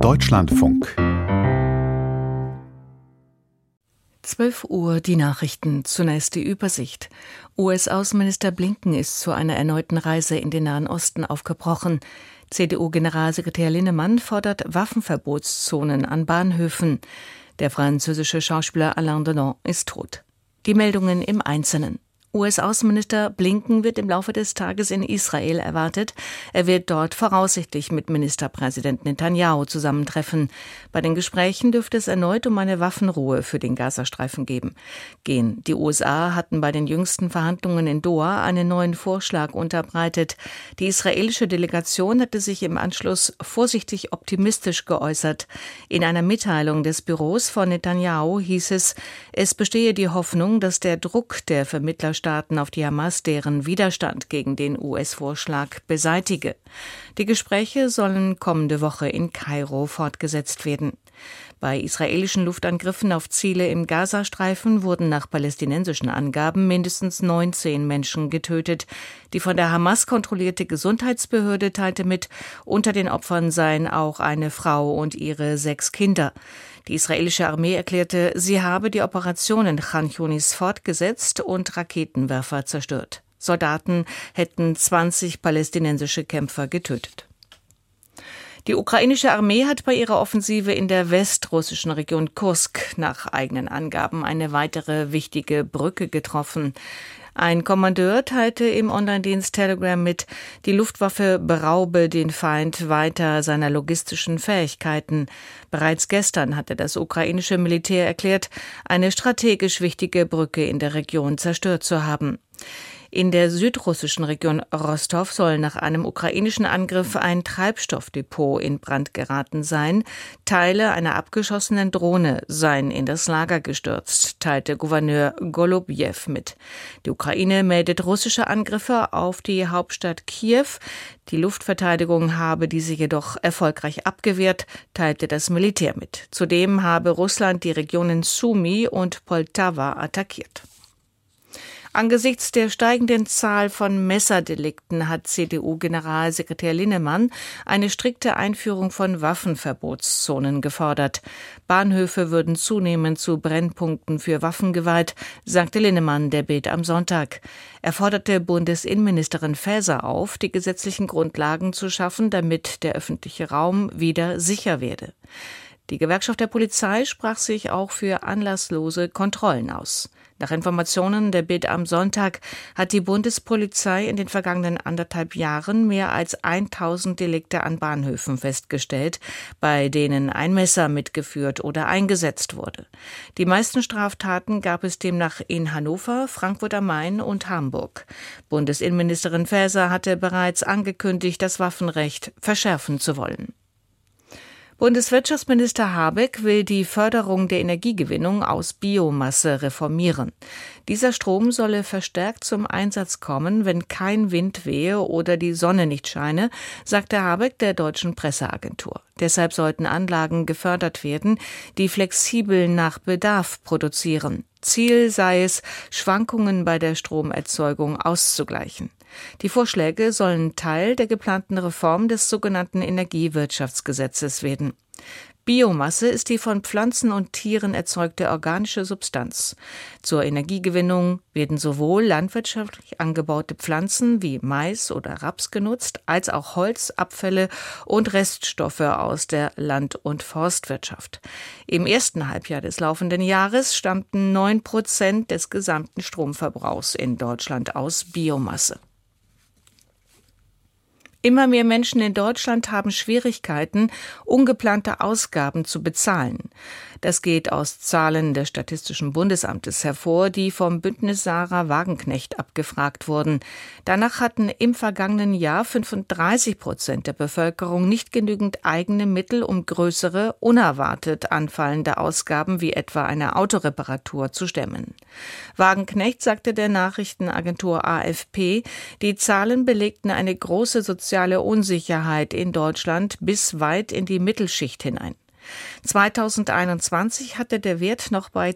Deutschlandfunk. 12 Uhr die Nachrichten. Zunächst die Übersicht. US-Außenminister Blinken ist zu einer erneuten Reise in den Nahen Osten aufgebrochen. CDU-Generalsekretär Linnemann fordert Waffenverbotszonen an Bahnhöfen. Der französische Schauspieler Alain Delon ist tot. Die Meldungen im Einzelnen. US-Außenminister Blinken wird im Laufe des Tages in Israel erwartet. Er wird dort voraussichtlich mit Ministerpräsident Netanyahu zusammentreffen. Bei den Gesprächen dürfte es erneut um eine Waffenruhe für den Gazastreifen gehen. Die USA hatten bei den jüngsten Verhandlungen in Doha einen neuen Vorschlag unterbreitet. Die israelische Delegation hatte sich im Anschluss vorsichtig optimistisch geäußert. In einer Mitteilung des Büros von Netanyahu hieß es, es bestehe die Hoffnung, dass der Druck der Vermittlerstaaten auf die Hamas deren Widerstand gegen den US-Vorschlag beseitige. Die Gespräche sollen kommende Woche in Kairo fortgesetzt werden. Bei israelischen Luftangriffen auf Ziele im Gazastreifen wurden nach palästinensischen Angaben mindestens 19 Menschen getötet. Die von der Hamas kontrollierte Gesundheitsbehörde teilte mit, unter den Opfern seien auch eine Frau und ihre 6 Kinder. Die israelische Armee erklärte, sie habe die Operation in Khan Yunis fortgesetzt und Raketenwerfer zerstört. Soldaten hätten 20 palästinensische Kämpfer getötet. Die ukrainische Armee hat bei ihrer Offensive in der westrussischen Region Kursk nach eigenen Angaben eine weitere wichtige Brücke getroffen. Ein Kommandeur teilte im Online-Dienst Telegram mit, die Luftwaffe beraube den Feind weiter seiner logistischen Fähigkeiten. Bereits gestern hatte das ukrainische Militär erklärt, eine strategisch wichtige Brücke in der Region zerstört zu haben. In der südrussischen Region Rostov soll nach einem ukrainischen Angriff ein Treibstoffdepot in Brand geraten sein. Teile einer abgeschossenen Drohne seien in das Lager gestürzt, teilte Gouverneur Golubjew mit. Die Ukraine meldet russische Angriffe auf die Hauptstadt Kiew. Die Luftverteidigung habe diese jedoch erfolgreich abgewehrt, teilte das Militär mit. Zudem habe Russland die Regionen Sumy und Poltawa attackiert. Angesichts der steigenden Zahl von Messerdelikten hat CDU-Generalsekretär Linnemann eine strikte Einführung von Waffenverbotszonen gefordert. Bahnhöfe würden zunehmend zu Brennpunkten für Waffen geweiht, sagte Linnemann der Bild am Sonntag. Er forderte Bundesinnenministerin Faeser auf, die gesetzlichen Grundlagen zu schaffen, damit der öffentliche Raum wieder sicher werde. Die Gewerkschaft der Polizei sprach sich auch für anlasslose Kontrollen aus. Nach Informationen der Bild am Sonntag hat die Bundespolizei in den vergangenen 1,5 Jahren mehr als 1000 Delikte an Bahnhöfen festgestellt, bei denen ein Messer mitgeführt oder eingesetzt wurde. Die meisten Straftaten gab es demnach in Hannover, Frankfurt am Main und Hamburg. Bundesinnenministerin Faeser hatte bereits angekündigt, das Waffenrecht verschärfen zu wollen. Bundeswirtschaftsminister Habeck will die Förderung der Energiegewinnung aus Biomasse reformieren. Dieser Strom solle verstärkt zum Einsatz kommen, wenn kein Wind wehe oder die Sonne nicht scheine, sagte Habeck der Deutschen Presseagentur. Deshalb sollten Anlagen gefördert werden, die flexibel nach Bedarf produzieren. Ziel sei es, Schwankungen bei der Stromerzeugung auszugleichen. Die Vorschläge sollen Teil der geplanten Reform des sogenannten Energiewirtschaftsgesetzes werden. Biomasse ist die von Pflanzen und Tieren erzeugte organische Substanz. Zur Energiegewinnung werden sowohl landwirtschaftlich angebaute Pflanzen wie Mais oder Raps genutzt, als auch Holz, Abfälle und Reststoffe aus der Land- und Forstwirtschaft. Im ersten Halbjahr des laufenden Jahres stammten 9% des gesamten Stromverbrauchs in Deutschland aus Biomasse. Immer mehr Menschen in Deutschland haben Schwierigkeiten, ungeplante Ausgaben zu bezahlen. Das geht aus Zahlen des Statistischen Bundesamtes hervor, die vom Bündnis Sarah Wagenknecht abgefragt wurden. Danach hatten im vergangenen Jahr 35% der Bevölkerung nicht genügend eigene Mittel, um größere, unerwartet anfallende Ausgaben wie etwa eine Autoreparatur zu stemmen. Wagenknecht sagte der Nachrichtenagentur AFP, die Zahlen belegten eine große soziale Unsicherheit in Deutschland bis weit in die Mittelschicht hinein. 2021 hatte der Wert noch bei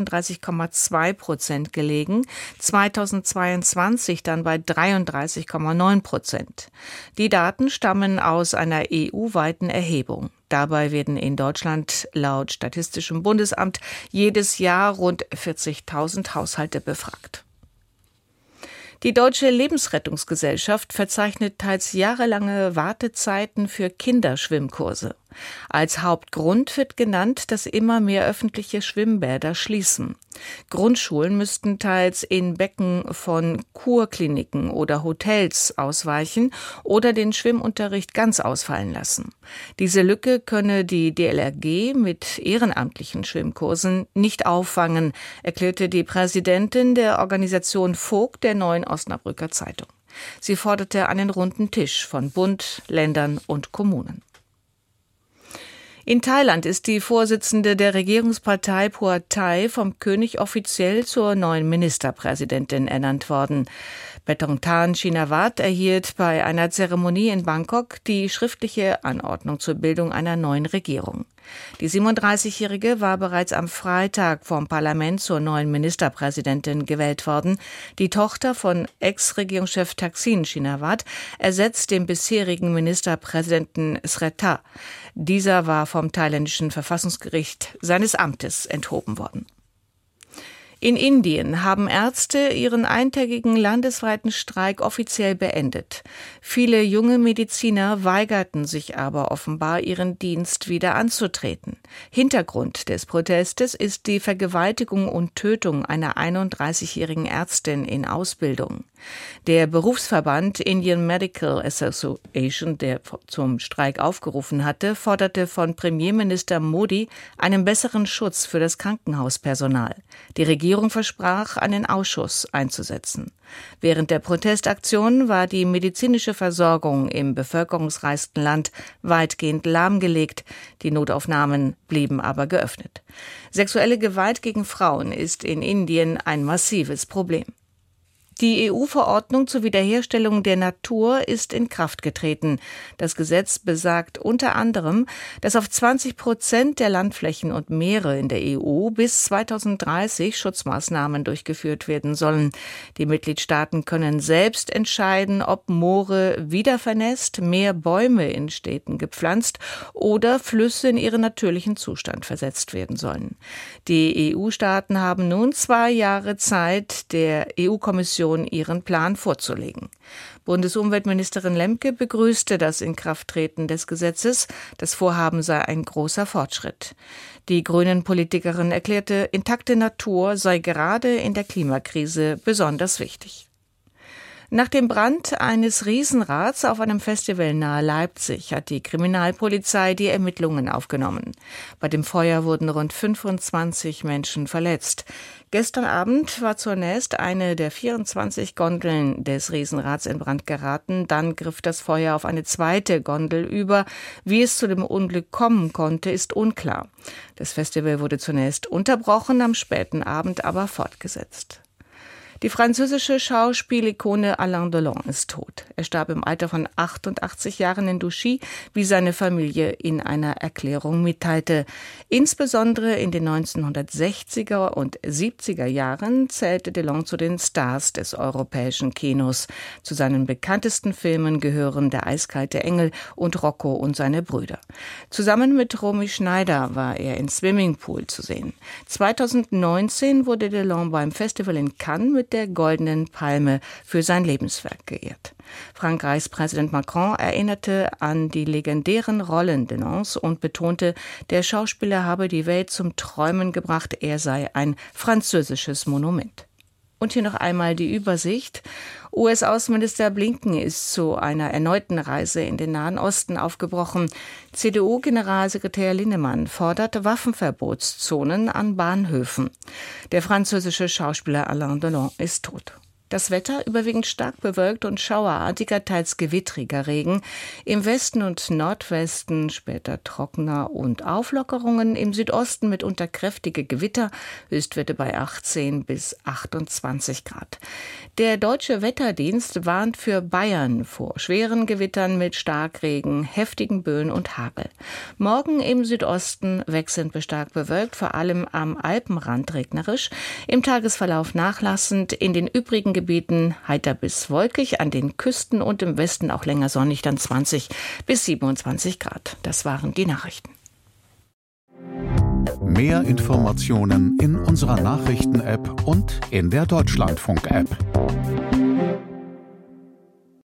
32,2% gelegen, 2022 dann bei 33,9%. Die Daten stammen aus einer EU-weiten Erhebung. Dabei werden in Deutschland laut Statistischem Bundesamt jedes Jahr rund 40.000 Haushalte befragt. Die Deutsche Lebensrettungsgesellschaft verzeichnet teils jahrelange Wartezeiten für Kinderschwimmkurse. Als Hauptgrund wird genannt, dass immer mehr öffentliche Schwimmbäder schließen. Grundschulen müssten teils in Becken von Kurkliniken oder Hotels ausweichen oder den Schwimmunterricht ganz ausfallen lassen. Diese Lücke könne die DLRG mit ehrenamtlichen Schwimmkursen nicht auffangen, erklärte die Präsidentin der Organisation Vogt der Neuen Osnabrücker Zeitung. Sie forderte einen runden Tisch von Bund, Ländern und Kommunen. In Thailand ist die Vorsitzende der Regierungspartei Pheu Thai vom König offiziell zur neuen Ministerpräsidentin ernannt worden. Paetongtarn Shinawatra erhielt bei einer Zeremonie in Bangkok die schriftliche Anordnung zur Bildung einer neuen Regierung. Die 37-Jährige war bereits am Freitag vom Parlament zur neuen Ministerpräsidentin gewählt worden. Die Tochter von Ex-Regierungschef Thaksin Shinawatra ersetzt den bisherigen Ministerpräsidenten Srettha. Dieser war vom thailändischen Verfassungsgericht seines Amtes enthoben worden. In Indien haben Ärzte ihren eintägigen landesweiten Streik offiziell beendet. Viele junge Mediziner weigerten sich aber offenbar, ihren Dienst wieder anzutreten. Hintergrund des Protestes ist die Vergewaltigung und Tötung einer 31-jährigen Ärztin in Ausbildung. Der Berufsverband Indian Medical Association, der zum Streik aufgerufen hatte, forderte von Premierminister Modi einen besseren Schutz für das Krankenhauspersonal. Die Regierung versprach, einen Ausschuss einzusetzen. Während der Protestaktion war die medizinische Versorgung im bevölkerungsreichsten Land weitgehend lahmgelegt. Die Notaufnahmen blieben aber geöffnet. Sexuelle Gewalt gegen Frauen ist in Indien ein massives Problem. Die EU-Verordnung zur Wiederherstellung der Natur ist in Kraft getreten. Das Gesetz besagt unter anderem, dass auf 20% der Landflächen und Meere in der EU bis 2030 Schutzmaßnahmen durchgeführt werden sollen. Die Mitgliedstaaten können selbst entscheiden, ob Moore wieder vernässt, mehr Bäume in Städten gepflanzt oder Flüsse in ihren natürlichen Zustand versetzt werden sollen. Die EU-Staaten haben nun 2 Jahre Zeit, der EU-Kommission ihren Plan vorzulegen. Bundesumweltministerin Lemke begrüßte das Inkrafttreten des Gesetzes. Das Vorhaben sei ein großer Fortschritt. Die Grünen-Politikerin erklärte, intakte Natur sei gerade in der Klimakrise besonders wichtig. Nach dem Brand eines Riesenrads auf einem Festival nahe Leipzig hat die Kriminalpolizei die Ermittlungen aufgenommen. Bei dem Feuer wurden rund 25 Menschen verletzt. Gestern Abend war zunächst eine der 24 Gondeln des Riesenrads in Brand geraten. Dann griff das Feuer auf eine zweite Gondel über. Wie es zu dem Unglück kommen konnte, ist unklar. Das Festival wurde zunächst unterbrochen, am späten Abend aber fortgesetzt. Die französische Schauspielikone Alain Delon ist tot. Er starb im Alter von 88 Jahren in Douchy, wie seine Familie in einer Erklärung mitteilte. Insbesondere in den 1960er und 70er Jahren zählte Delon zu den Stars des europäischen Kinos. Zu seinen bekanntesten Filmen gehören Der eiskalte Engel und Rocco und seine Brüder. Zusammen mit Romy Schneider war er in Swimming Pool zu sehen. 2019 wurde Delon beim Festival in Cannes mit der Goldenen Palme für sein Lebenswerk geehrt. Frankreichs Präsident Macron erinnerte an die legendären Rollen Delons und betonte, der Schauspieler habe die Welt zum Träumen gebracht, er sei ein französisches Monument. Und hier noch einmal die Übersicht. US-Außenminister Blinken ist zu einer erneuten Reise in den Nahen Osten aufgebrochen. CDU-Generalsekretär Linnemann fordert Waffenverbotszonen an Bahnhöfen. Der französische Schauspieler Alain Delon ist tot. Das Wetter überwiegend stark bewölkt und schauerartiger, teils gewittriger Regen. Im Westen und Nordwesten später trockener und Auflockerungen. Im Südosten mitunter kräftige Gewitter. Höchstwerte bei 18 bis 28 Grad. Der Deutsche Wetterdienst warnt für Bayern vor schweren Gewittern mit Starkregen, heftigen Böen und Hagel. Morgen im Südosten wechselnd bis stark bewölkt, vor allem am Alpenrand regnerisch. Im Tagesverlauf nachlassend, in den übrigen Gebieten heiter bis wolkig, an den Küsten und im Westen auch länger sonnig, dann 20 bis 27 Grad. Das waren die Nachrichten. Mehr Informationen in unserer Nachrichten-App und in der Deutschlandfunk-App.